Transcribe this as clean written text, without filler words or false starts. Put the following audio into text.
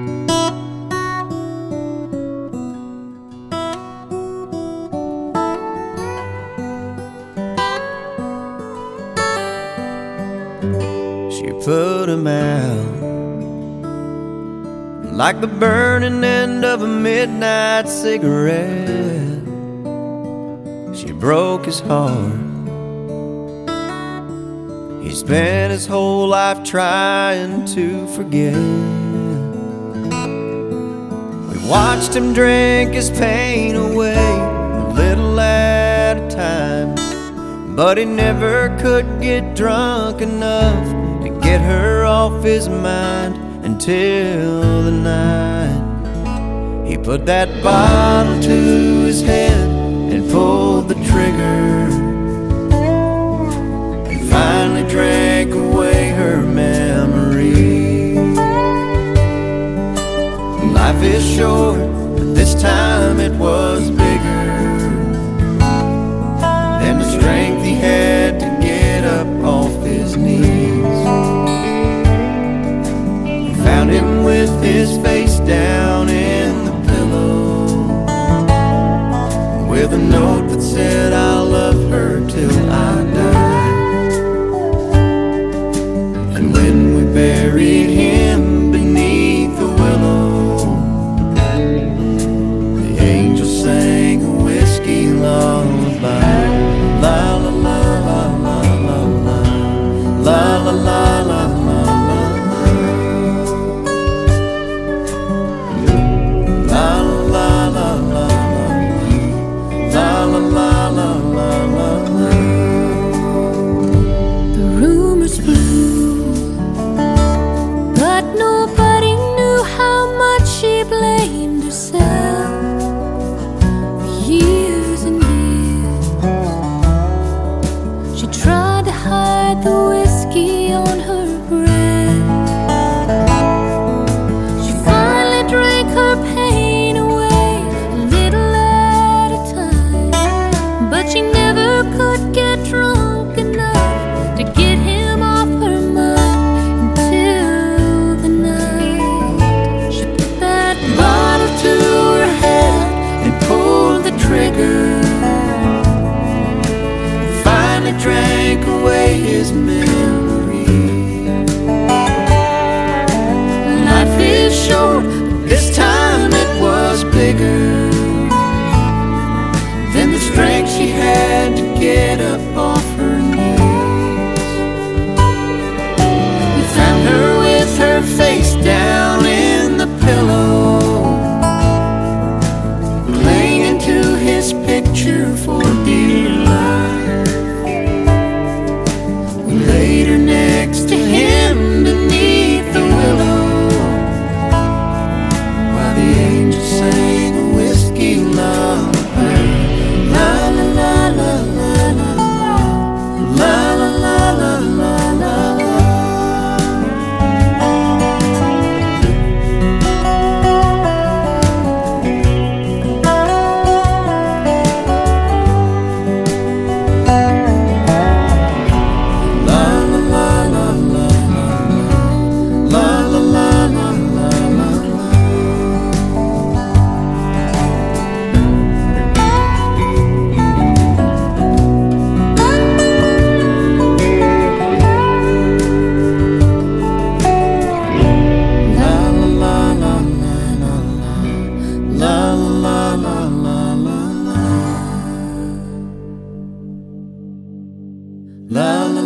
She put him out like the burning end of a midnight cigarette. She broke his heart. He spent his whole life trying to forget. We watched him drink his pain away, a little at a time, but he never could get drunk enough to get her off his mind until the night he put that bottle to his head and pulled the trigger, and finally drank away her memory. Life is short, but this time it was bigger than the strength he had to get up off his knees. We found him with his face down in the pillow, with a note that said, "I'll love her till I die." And when we buried him beneath the willow, the angel sang a whiskey lullaby. La la la la la la la, la la la la la la la, la la la la la la la la la. The rumors flew, but nobody knew how much she blamed herself for years and years. She tried to hide the whiskey on her breath. She finally drank her pain away, a little at a time, but she never could get drunk enough to get him off her mind until the night she put that bottle to her head And pulled the trigger, finally drank away his memory. Life is short, this time it was bigger than the strength she had to get up off her knees. We found her with her face down in the pillow, clinging to his picture for dear life. We laid her next to him beneath the willow, while the angel sang a whiskey lullaby. La la la la la la, la la la la la la la. La la